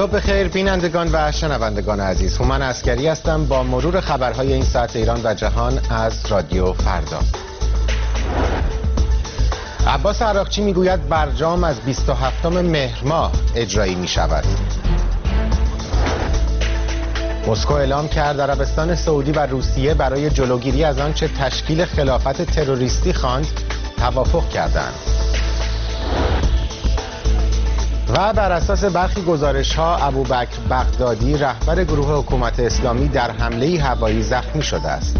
صبح بخیر بینندگان و شنوندگان عزیز. هومن عسکری هستم با مرور خبرهای این ساعت ایران و جهان از رادیو فردا. عباس عراقچی میگوید برجام از 27 مهر ماه اجرایی می شود. مسکو اعلام کرد عربستان سعودی و روسیه برای جلوگیری از آنچه تشکیل خلافت تروریستی خواند توافق کردند. و بر اساس برخی گزارش‌ها ابوبکر بغدادی رهبر گروه حکومت اسلامی در حمله هوایی زخمی شده است.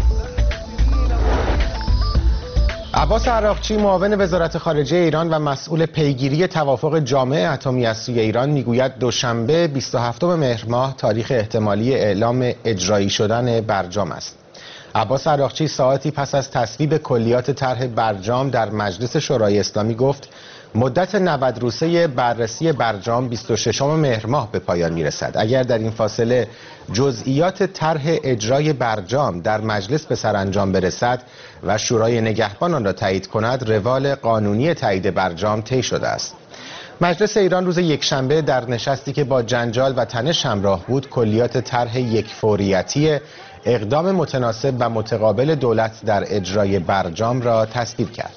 عباس عراقچی معاون وزارت خارجه ایران و مسئول پیگیری توافق جامع اتمی از سوی ایران میگوید دوشنبه 27 مهر ماه تاریخ احتمالی اعلام اجرایی شدن برجام است. عباس عراقچی ساعتی پس از تصویب کلیات طرح برجام در مجلس شورای اسلامی گفت مدت 90 روزه بررسی برجام 26 مهر ماه به پایان میرسد. اگر در این فاصله جزئیات طرح اجرای برجام در مجلس به سرانجام برسد و شورای نگهبان آن را تایید کند، روال قانونی تایید برجام طی شده است. مجلس ایران روز یکشنبه در نشستی که با جنجال و تنش همراه بود، کلیات طرح یکفوریتی اقدام متناسب و متقابل دولت در اجرای برجام را تصویب کرد.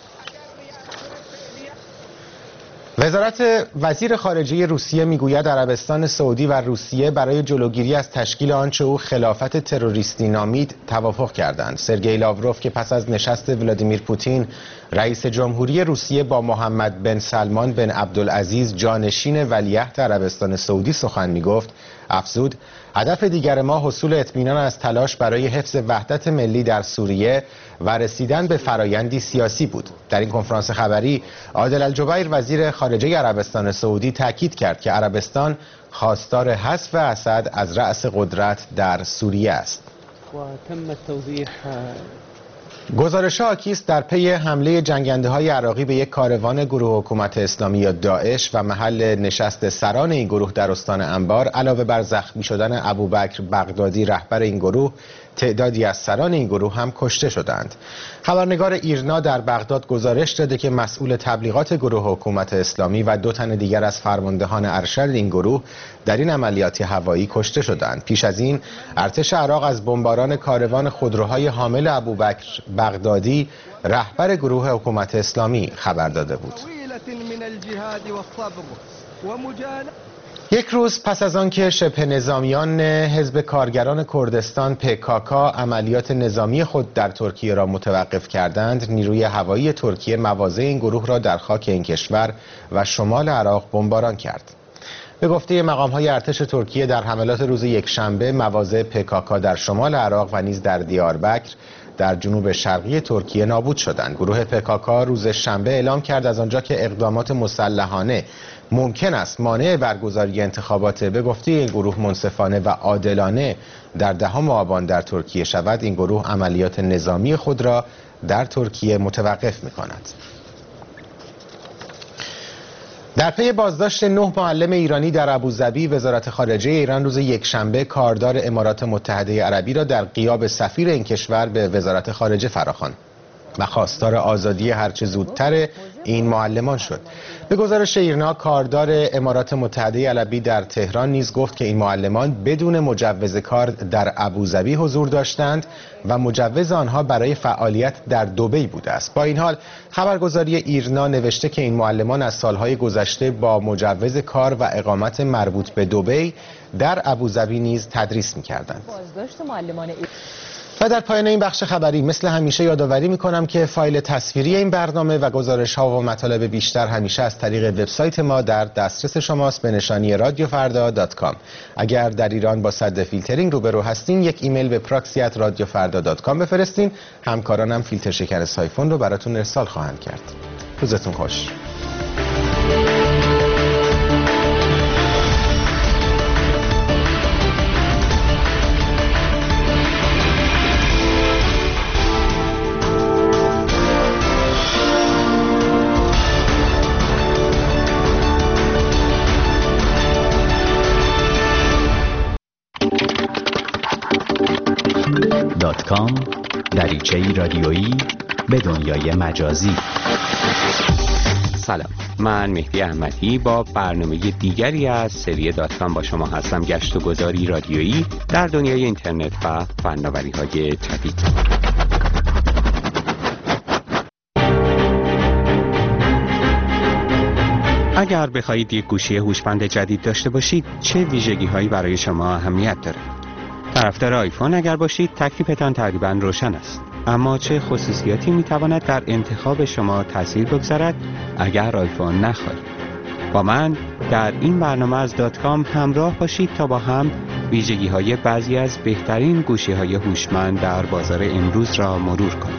وزیر خارجه روسیه میگوید عربستان سعودی و روسیه برای جلوگیری از تشکیل آنچه او خلافت تروریستی نامید توافق کردند. سرگئی لاوروف که پس از نشست ولادیمیر پوتین رئیس جمهوری روسیه با محمد بن سلمان بن عبدالعزیز جانشین ولیعهد عربستان سعودی سخن میگفت، افزود هدف دیگر ما حصول اطمینان از تلاش برای حفظ وحدت ملی در سوریه و رسیدن به فرایندی سیاسی بود. در این کنفرانس خبری عادل الجبیر وزیر خارجه عربستان سعودی تاکید کرد که عربستان خواستار حذف اسد از رأس قدرت در سوریه است. گزارش‌ها حاکی است در پی حمله جنگنده‌های عراقی به یک کاروان گروه حکومت اسلامی یا داعش و محل نشست سران این گروه در استان انبار، علاوه بر زخمی شدن ابوبکر بغدادی رهبر این گروه، تعدادی از سران این گروه هم کشته شدند. خبرنگار ایرنا در بغداد گزارش داده که مسئول تبلیغات گروه حکومت اسلامی و 2 تن دیگر از فرماندهان ارشد این گروه در این عملیات هوایی کشته شدند. پیش از این ارتش عراق از بمباران کاروان خودروهای حامل ابوبکر بغدادی رهبر گروه حکومت اسلامی خبر داده بود. یک روز پس از آنکه شبه نظامیان حزب کارگران کردستان PKK عملیات نظامی خود در ترکیه را متوقف کردند، نیروی هوایی ترکیه مواضع این گروه را در خاک این کشور و شمال عراق بمباران کرد. به گفته مقام‌های ارتش ترکیه در حملات روز یکشنبه مواضع PKK در شمال عراق و نیز در دیاربکر در جنوب شرقی ترکیه نابود شدند. گروه PKK روز شنبه اعلام کرد از آنجا که اقدامات مسلحانه ممکن است مانع برگزاری انتخابات به گفته این گروه منصفانه و عادلانه در 10 آبان در ترکیه شود، این گروه عملیات نظامی خود را در ترکیه متوقف می‌کند. در پی بازداشت 9 معلم ایرانی در ابوظبی، وزارت خارجه ایران روز یکشنبه کاردار امارات متحده عربی را در غیاب سفیر این کشور به وزارت خارجه فراخواند و خواستار آزادی هرچه زودتر این معلمان شد. به گزارش ایرنا، کاردار امارات متحده عربی در تهران نیز گفت که این معلمان بدون مجوز کار در ابوظبی حضور داشتند و مجوز آنها برای فعالیت در دبی بوده است. با این حال خبرگزاری ایرنا نوشته که این معلمان از سالهای گذشته با مجوز کار و اقامت مربوط به دبی در ابوظبی نیز تدریس می‌کردند. بازداشت معلمان و در پایان این بخش خبری مثل همیشه یادآوری می‌کنم که فایل تصویری این برنامه و گزارش‌ها و مطالب بیشتر همیشه از طریق وبسایت ما در دسترس شماست به نشانی radiofarda.com. اگر در ایران با سد فیلترینگ روبرو هستین، یک ایمیل به proxy@radiofarda.com بفرستین. همکارانم فیلتر شکن سایفون رو براتون ارسال خواهند کرد. روزتون خوش. دریچه‌ای رادیویی به دنیای مجازی. سلام، من مهدی احمدی با برنامه دیگری از سری داتکام با شما هستم. گشت و گذاری رادیویی در دنیای اینترنت و فناوری‌های جدید. اگر بخواهید یک گوشی هوشمند جدید داشته باشید، چه ویژگی‌هایی برای شما اهمیت دارد؟ طرفدار آیفون اگر باشید، تکلیفتان تقریباً روشن است. اما چه خصوصیاتی میتواند در انتخاب شما تأثیر بگذارد اگر آیفون نخواهید؟ با من در این برنامه از داتکام همراه باشید تا با هم ویژگی‌های بعضی از بهترین گوشی‌های هوشمند در بازار امروز را مرور کنیم.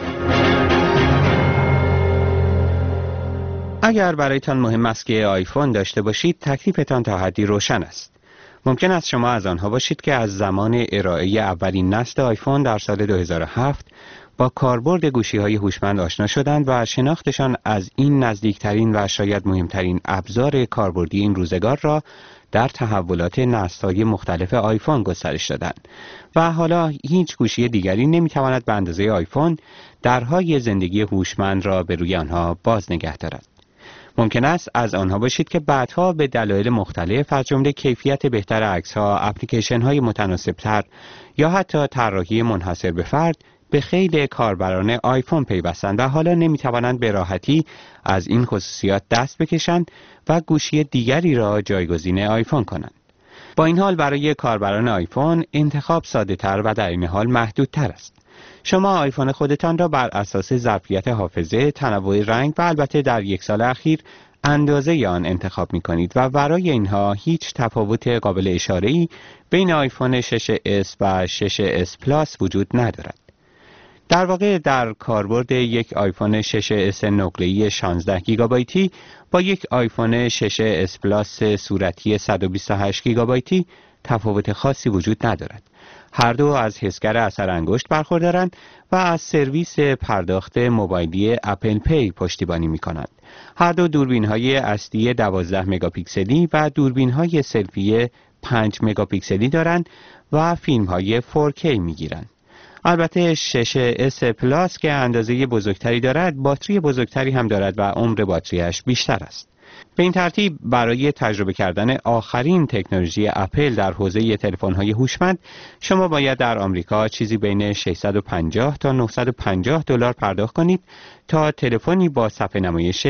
اگر برایتان مهم است که آیفون داشته باشید، تکلیفتان تا حدی روشن است. ممکن است شما از آنها باشید که از زمان ارائه اولین نسل آیفون در سال 2007 با کاربرد گوشی‌های هوشمند آشنا شدند و شناختشان از این نزدیکترین و شاید مهمترین ابزار کاربردی این روزگار را در تحولات نسل‌های مختلف آیفون گسترش دادند و حالا هیچ گوشی دیگری نمی‌تواند به اندازه آیفون درهای زندگی هوشمند را به روی آنها باز نگه دارد. ممکن است از آنها باشید که بعدها به دلایل مختلف از جمله کیفیت بهتر عکس‌ها، اپلیکیشن‌های متناسب‌تر یا حتی طراحی منحصر به فرد به خیلی کاربران آیفون پیوستند و حالا نمی‌توانند به راحتی از این خصوصیات دست بکشند و گوشی دیگری را جایگزین آیفون کنند. با این حال برای کاربران آیفون انتخاب ساده‌تر و در این حال محدودتر است. شما آیفون خودتان را بر اساس ظرفیت حافظه، تنوع رنگ و البته در یک سال اخیر اندازه آن انتخاب می کنید و برای اینها هیچ تفاوت قابل اشاره‌ای بین آیفون 6s و 6s پلاس وجود ندارد. در واقع در کاربرد یک آیفون 6s نقره‌ای 16 گیگابایتی با یک آیفون 6s پلاس صورتی 128 گیگابایتی تفاوت خاصی وجود ندارد. هر دو از حسگر اثر انگشت برخوردارند و از سرویس پرداخت موبایلی اپل پی پشتیبانی می‌کنند. هر دو دوربین‌های اصلی 12 مگاپیکسلی و دوربین‌های سلفی 5 مگاپیکسلی دارند و فیلم‌های 4K می‌گیرند. البته 6s پلاس که اندازه بزرگتری دارد، باتری بزرگتری هم دارد و عمر باتریش بیشتر است. به این ترتیب برای تجربه کردن آخرین تکنولوژی اپل در حوزه تلفن‌های هوشمند شما باید در آمریکا چیزی بین 650 تا 950 دلار پرداخت کنید تا تلفنی با صفحه نمایش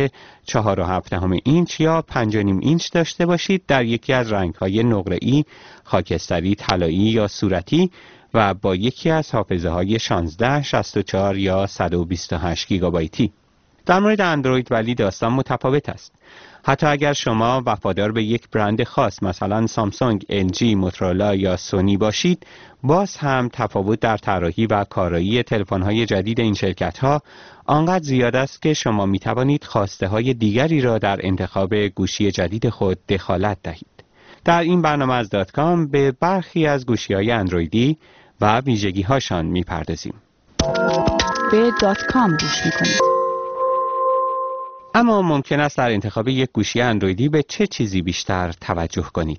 4.7 اینچ یا 5.5 اینچ داشته باشید در یکی از رنگ‌های نقره‌ای، خاکستری، طلایی یا صورتی و با یکی از حافظه‌های 16، 64 یا 128 گیگابایتی. در مورد اندروید ولی داستان متفاوت است. حتی اگر شما وفادار به یک برند خاص مثلا سامسونگ، LG، موتورولا یا سونی باشید، باز هم تفاوت در طراحی و کارایی تلفن‌های جدید این شرکت‌ها آنقدر زیاد است که شما می‌توانید خواسته‌های دیگری را در انتخاب گوشی جدید خود دخالت دهید. در این برنامه از داتکام به برخی از گوشی‌های اندرویدی و ویژگی‌هاشان می‌پردازیم. به داتکام گوش می‌کنید. اما ممکن است در انتخاب یک گوشی اندرویدی به چه چیزی بیشتر توجه کنید؟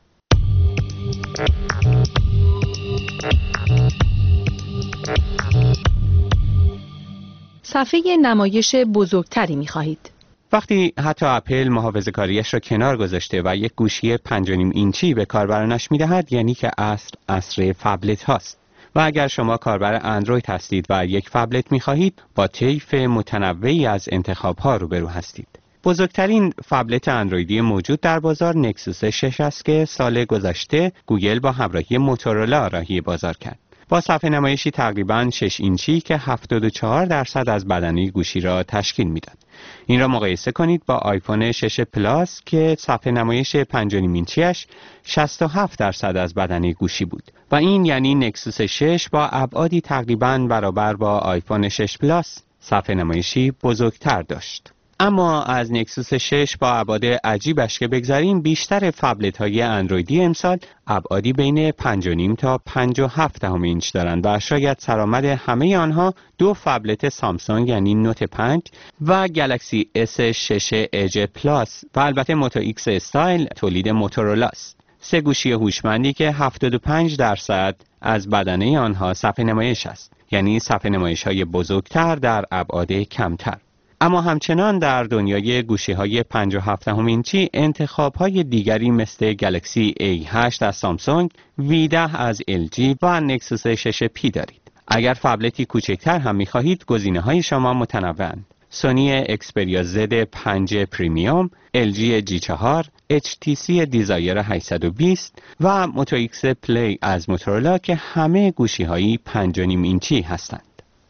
صفحه نمایش بزرگتری می خواهید. وقتی حتی اپل محافظه‌کاریش را کنار گذاشته و یک گوشی 5.5 اینچی به کاربرانش می‌دهد، یعنی که عصر فبلت هاست. و اگر شما کاربر اندروید هستید و یک فبلت می‌خواهید، با طیف متنوعی از انتخاب‌ها روبرو هستید. بزرگترین فبلت اندرویدی موجود در بازار نکسوس 6 است که سال گذشته گوگل با همراهی موتورولا راهی بازار کرد. با صفحه نمایشی تقریباً 6 اینچی که 74% از بدنه گوشی را تشکیل می‌داد. این را مقایسه کنید با آیفون 6 پلاس که صفحه نمایش 5.5 اینچیش 67% از بدنه گوشی بود و این یعنی نکسوس 6 با ابعادی تقریباً برابر با آیفون 6 پلاس صفحه نمایشی بزرگتر داشت. اما از نکسوس 6 با ابعاد عجیبش که بگذاریم، بیشتر فبلت های اندرویدی امسال ابعادی بین 5.5 تا 5.7 اینچ دارند و شاید سرآمد همه آنها دو فبلت سامسونگ یعنی نوت 5 و گلکسی S6 اج پلاس و البته موتو ایکس استایل تولید موتورولا است. سه گوشی هوشمندی که 75% از بدنه آنها صفحه نمایش است، یعنی صفحه نمایش های بزرگتر در ابعاد کمتر. اما همچنان در دنیای گوشی‌های 5.7 اینچی انتخاب‌های دیگری مثل گلکسی A8 از سامسونگ، V10 از LG و نکسوس 6P دارید. اگر فبلتی کوچکتر هم می‌خواهید، گزینه‌های شما متنوع‌اند. سونی اکسپریا زد 5 پریمیوم، LG G4، HTC دیزایر 820 و موتو ایکس پلی از موتورولا که همه گوشی‌های 5.5 اینچی هستند.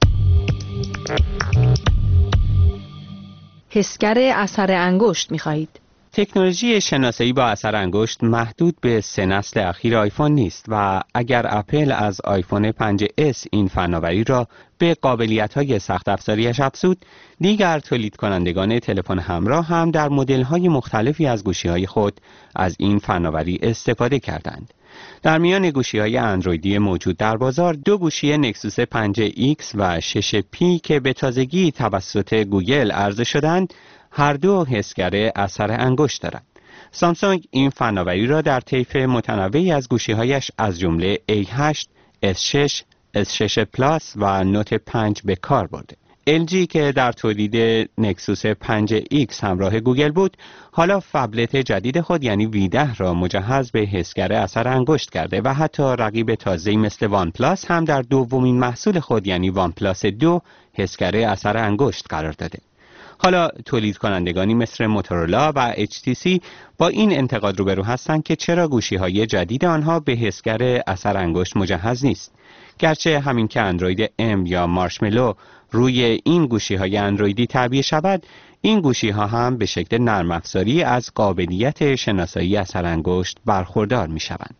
حسگر اثر انگشت می‌خواهید؟ تکنولوژی شناسایی با اثر انگشت محدود به 3 نسل اخیر آیفون نیست و اگر اپل از آیفون 5S این فناوری را به قابلیت‌های سخت افزاریش افزود، دیگر تولید کنندگان تلفن همراه هم در مدل‌های مختلفی از گوشی‌های خود از این فناوری استفاده کردند. در میان گوشی‌های اندرویدی موجود در بازار، 2 گوشی نکسوس 5X و 6P که به تازگی توسط گوگل عرضه شدند، هر دو حسگر اثر انگشت دارند. سامسونگ این فناوری را در طیف متنوعی از گوشی‌هایش از جمله A8، S6، S6 پلاس و نوت 5 به کار برده. LG که در تولید نکسوس 5X همراه گوگل بود، حالا فبلت جدید خود یعنی V10 را مجهز به حسگر اثر انگشت کرده و حتی رقیب تازه‌ای مثل وان پلاس هم در دومین محصول خود یعنی وان پلاس 2 حسگر اثر انگشت قرار داده. حالا تولید کنندگانی مثل موتورولا و HTC با این انتقاد روبرو هستند که چرا گوشی‌های جدید آنها به حسگر اثر انگشت مجهز نیست. گرچه همین که اندروید M یا مارشملو روی این گوشی‌های اندرویدی تعبیه شود، این گوشی‌ها هم به شکل نرم افزاری از قابلیت شناسایی اثر انگشت برخوردار می‌شوند.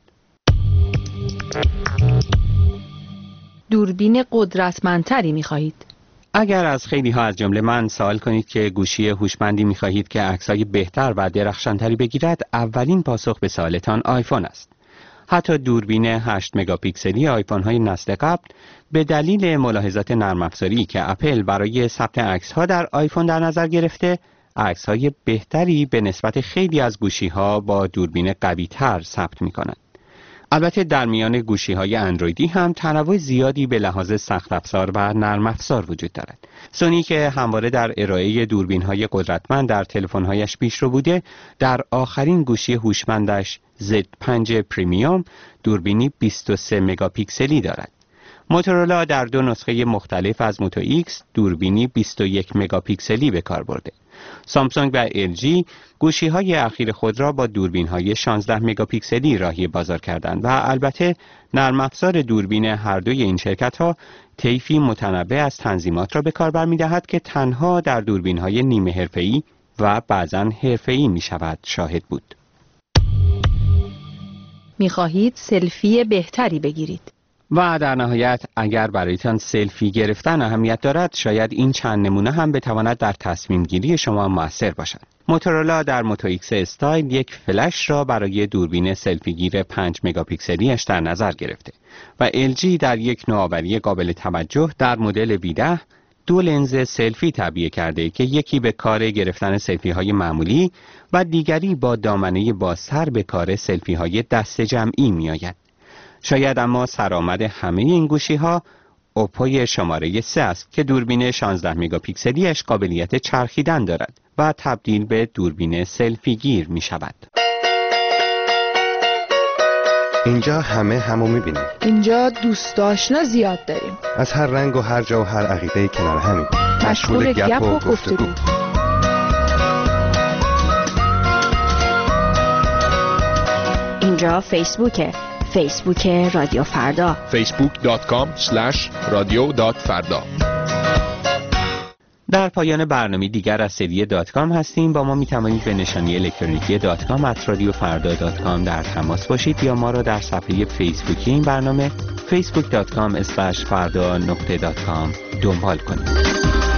دوربین قدرتمندتری می‌خواهید؟ اگر از خیلی ها از جمله من سوال کنید که گوشی هوشمندی می‌خواهید که عکس‌های بهتر و درخشانتری بگیرد، اولین پاسخ به سوالتان آیفون است. حتی دوربین 8 مگاپیکسلی آیفون‌های نسل قبل به دلیل ملاحظات نرم افزاری که اپل برای ثبت عکس‌ها در آیفون در نظر گرفته، عکس‌های بهتری به نسبت خیلی از گوشی‌ها با دوربین قوی‌تر ثبت می‌کنند. البته در میان گوشی‌های اندرویدی هم تنوع زیادی به لحاظ سخت افزار و نرم افزار وجود دارد. سونی که همواره در ارائه دوربین‌های قدرتمند در تلفن‌هایش پیشرو بوده، در آخرین گوشی هوشمندش Z5 پریمیوم دوربینی 23 مگاپیکسلی دارد. موتورولا در 2 نسخه مختلف از موتو ایکس دوربینی 21 مگاپیکسلی به کار برده. سامسونگ و LG گوشی‌های اخیر خود را با دوربین‌های 16 مگاپیکسلی راهی بازار کردند و البته نرم افزار دوربین هر دوی این شرکت‌ها طیفی متنوع از تنظیمات را به کار برمی‌دهد که تنها در دوربین‌های نیمه حرفه‌ای و بعضاً حرفه‌ای می‌شود شاهد بود. می‌خواهید سلفی بهتری بگیرید؟ و در نهایت اگر برایتان سلفی گرفتن اهمیت دارد، شاید این چند نمونه هم بتواند در تصمیم گیری شما مؤثر باشد. موتورولا در موتو ایکس استایل یک فلش را برای دوربین سلفی گیر 5 مگاپیکسلیش در نظر گرفته و LG در یک نوآوری قابل توجه در مدل V10 2 لنز سلفی تعبیه کرده که یکی به کار گرفتن سلفی های معمولی و دیگری با دامنه بازتر به کار سلفی های دست جمعی می آید. شاید اما سرآمد همه این گوشی‌ها اوپو شماره 3 است که دوربین 16 مگاپیکسلیش قابلیت چرخیدن دارد و تبدیل به دوربین سلفی گیر می شود. اینجا همه همو می‌بینیم. اینجا دوست آشنا زیاد داریم. از هر رنگ و هر جا و هر عقیده‌ای کنار همیم. مشغول گپ و گفتگو. اینجا فیسبوکه. فیسبوک رادیو فردا. facebook.com/radio.farda. در پایان برنامه دیگر از سری .com هستیم. با ما می توانید به نشانی الکترونیکی .com@radiofarda.com در تماس باشید یا ما را در صفحه فیسبوکی این برنامه facebook.com/farda.com دنبال کنید.